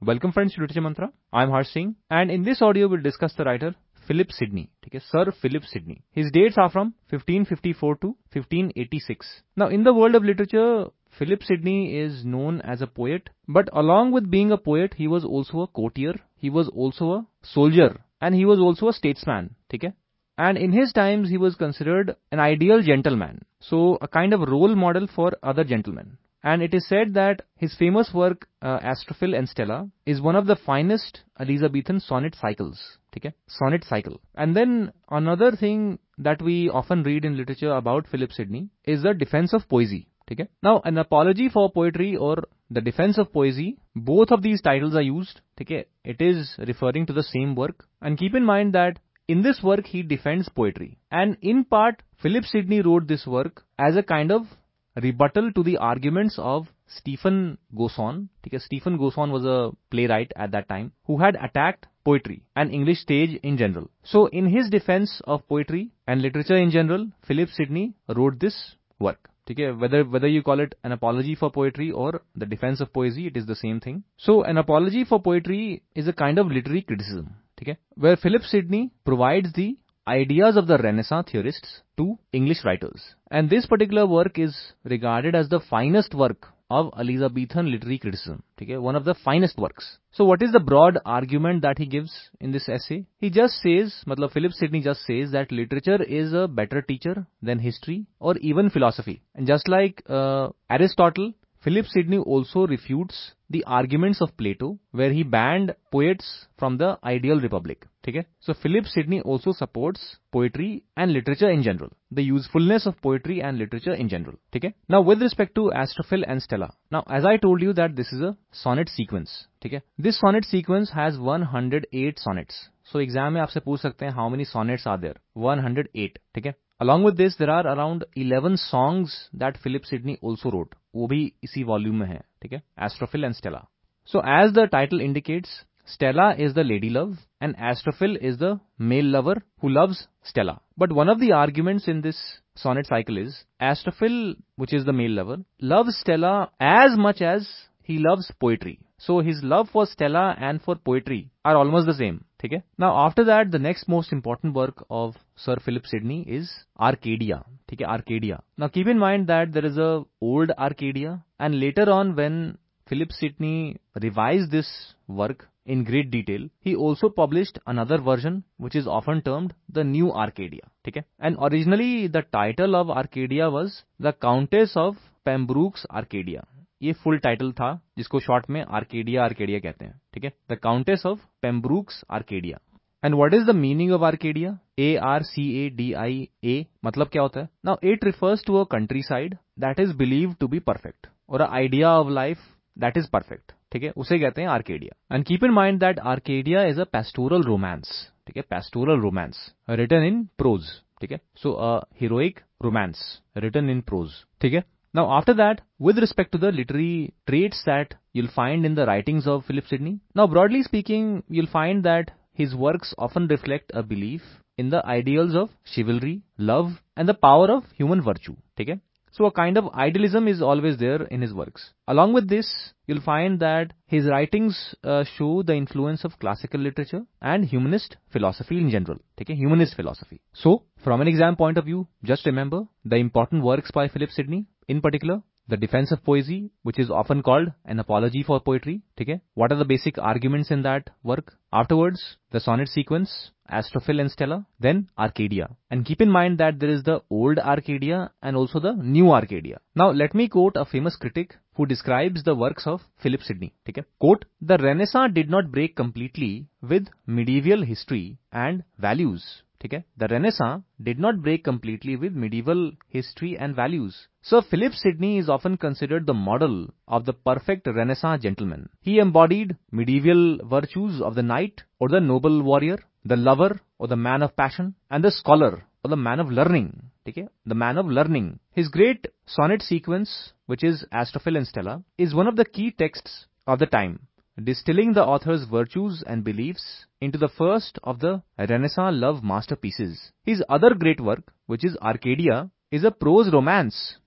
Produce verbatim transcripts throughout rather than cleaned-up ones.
Welcome friends to Literature Mantra. I am Harsh Singh and in this audio we'll discuss the writer Philip Sidney, okay, Sir Philip Sidney. His dates are from fifteen fifty-four to fifteen eighty-six. Now in the world of literature, Philip Sidney is known as a poet, but along with being a poet, he was also a courtier, he was also a soldier and he was also a statesman, okay? And in his times he was considered an ideal gentleman, so a kind of role model for other gentlemen. And it is said that his famous work, uh, Astrophil and Stella, is one of the finest Elizabethan sonnet cycles. Okay? Sonnet cycle. And then another thing that we often read in literature about Philip Sidney is the defense of poesy. Okay? Now, an apology for poetry or the defense of poesy, both of these titles are used. Okay? It is referring to the same work. And keep in mind that in this work, he defends poetry. And in part, Philip Sidney wrote this work as a kind of rebuttal to the arguments of Stephen Gosson. Okay, Stephen Gosson was a playwright at that time who had attacked poetry and English stage in general. So in his defense of poetry and literature in general, Philip Sidney wrote this work. Okay, whether whether you call it an apology for poetry or the defense of poesy, it is the same thing. So an apology for poetry is a kind of literary criticism, okay, where Philip Sidney provides the ideas of the Renaissance theorists to English writers. And this particular work is regarded as the finest work of Elizabethan literary criticism. Okay, one of the finest works. So what is the broad argument that he gives in this essay? He just says, matlab Philip Sidney just says that literature is a better teacher than history or even philosophy. And just like uh, Aristotle, Philip Sidney also refutes the arguments of Plato, where he banned poets from the ideal republic. Okay? So Philip Sidney also supports poetry and literature in general, the usefulness of poetry and literature in general. Okay? Now with respect to Astrophil and Stella, now as I told you that this is a sonnet sequence. Okay? This sonnet sequence has one hundred eight sonnets. So exam में आपसे पूछ सकते हैं how many sonnets are there? one hundred eight. Okay? Along with this, there are around eleven songs that Philip Sidney also wrote. वो भी इसी volume में है, ठीक है? Astrophil and Stella. So as the title indicates, Stella is the lady love and Astrophil is the male lover who loves Stella. But one of the arguments in this sonnet cycle is Astrophil, which is the male lover, loves Stella as much as he loves poetry. So his love for Stella and for poetry are almost the same. Okay? Now after that, the next most important work of Sir Philip Sidney is Arcadia. Okay? Arcadia. Now keep in mind that there is a old Arcadia, and later on when Philip Sidney revised this work in great detail, he also published another version which is often termed the New Arcadia. Okay? And originally the title of Arcadia was The Countess of Pembroke's Arcadia. ये full title था जिसको short में Arcadia Arcadia कहते हैं, ठीक है? The countess of Pembroke's Arcadia. And what is the meaning of Arcadia? A R C A D I A मतलब क्या होता है? Now it refers to a countryside that is believed to be perfect और a idea of life that is perfect, ठीक है? उसे कहते हैं Arcadia. And keep in mind that Arcadia is a pastoral romance, ठीक है? Pastoral romance written in prose, ठीक है? So a heroic romance written in prose, ठीक है? Now after that, with respect to the literary traits that you'll find in the writings of Philip Sidney, now broadly speaking, you'll find that his works often reflect a belief in the ideals of chivalry, love and the power of human virtue. Okay? So a kind of idealism is always there in his works. Along with this, you'll find that his writings uh, show the influence of classical literature and humanist philosophy in general. Okay? Humanist philosophy. So, from an exam point of view, just remember the important works by Philip Sidney. In particular, the defense of poesy, which is often called an apology for poetry. Okay? What are the basic arguments in that work? Afterwards, the sonnet sequence, Astrophil and Stella, then Arcadia. And keep in mind that there is the old Arcadia and also the new Arcadia. Now, let me quote a famous critic who describes the works of Philip Sidney. Okay? Quote, "The Renaissance did not break completely with medieval history and values." Okay? The Renaissance did not break completely with medieval history and values. So Philip Sidney is often considered the model of the perfect Renaissance gentleman. He embodied medieval virtues of the knight or the noble warrior, the lover or the man of passion, and the scholar or the man of learning. Okay? The man of learning. His great sonnet sequence, which is Astrophil and Stella, is one of the key texts of the time, distilling the author's virtues and beliefs into the first of the Renaissance love masterpieces. His other great work, which is Arcadia, is a prose romance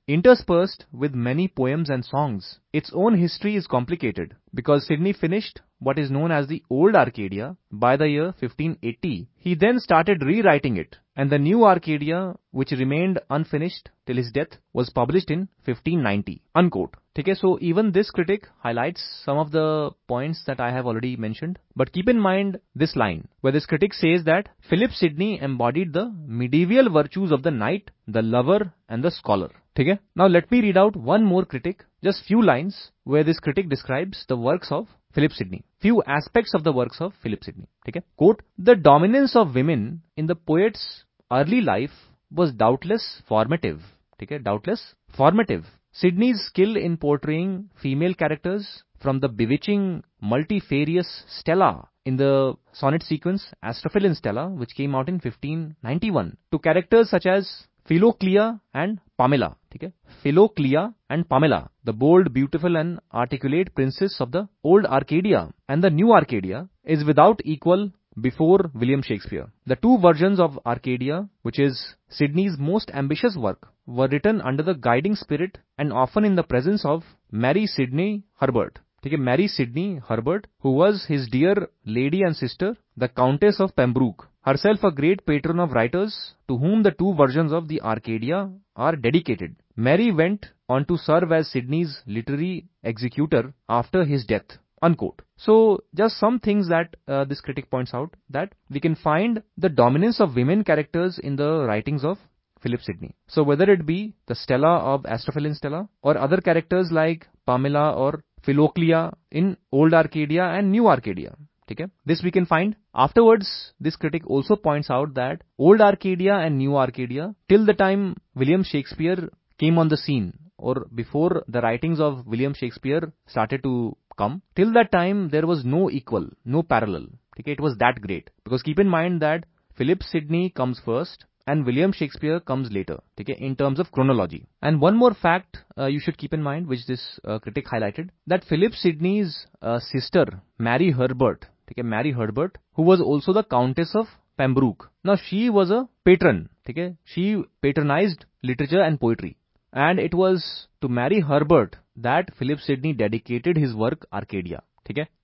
interspersed with many poems and songs. Its own history is complicated because Sidney finished what is known as the Old Arcadia by the year fifteen eighty. He then started rewriting it, and the New Arcadia, which remained unfinished till his death, was published in fifteen ninety. Unquote. Okay, so even this critic highlights some of the points that I have already mentioned. But keep in mind this line, where this critic says that Philip Sidney embodied the medieval virtues of the knight, the lover, and the scholar. Okay? Now let me read out one more critic, just few lines, where this critic describes the works of Philip Sidney. Few aspects of the works of Philip Sidney. Okay? Quote, the dominance of women in the poet's early life was doubtless formative. Okay? Doubtless formative. Sidney's skill in portraying female characters, from the bewitching, multifarious Stella in the sonnet sequence Astrophil in Stella, which came out in fifteen ninety-one, to characters such as Philoclea and Pamela. Okay? Philoclea and Pamela, the bold, beautiful and articulate princess of the Old Arcadia and the New Arcadia, is without equal before William Shakespeare. The two versions of Arcadia, which is Sidney's most ambitious work, were written under the guiding spirit and often in the presence of Mary Sidney Herbert. Okay, Mary Sidney Herbert, who was his dear lady and sister, the Countess of Pembroke, herself a great patron of writers to whom the two versions of the Arcadia are dedicated. Mary went on to serve as Sidney's literary executor after his death. Unquote. So, just some things that uh, this critic points out, that we can find the dominance of women characters in the writings of Philip Sidney. So, whether it be the Stella of Astrophil in Stella, or other characters like Pamela or Philoclea in Old Arcadia and New Arcadia. Okay? This we can find. Afterwards, this critic also points out that Old Arcadia and New Arcadia, till the time William Shakespeare came on the scene, or before the writings of William Shakespeare started to come, till that time there was no equal, no parallel. Okay? It was that great. Because keep in mind that Philip Sidney comes first and William Shakespeare comes later, okay, in terms of chronology. And one more fact uh, you should keep in mind, which this uh, critic highlighted, that Philip Sidney's uh, sister, Mary Herbert, okay, Mary Herbert, who was also the Countess of Pembroke. Now, she was a patron, okay, she patronized literature and poetry. And it was to Mary Herbert that Philip Sidney dedicated his work Arcadia. Okay?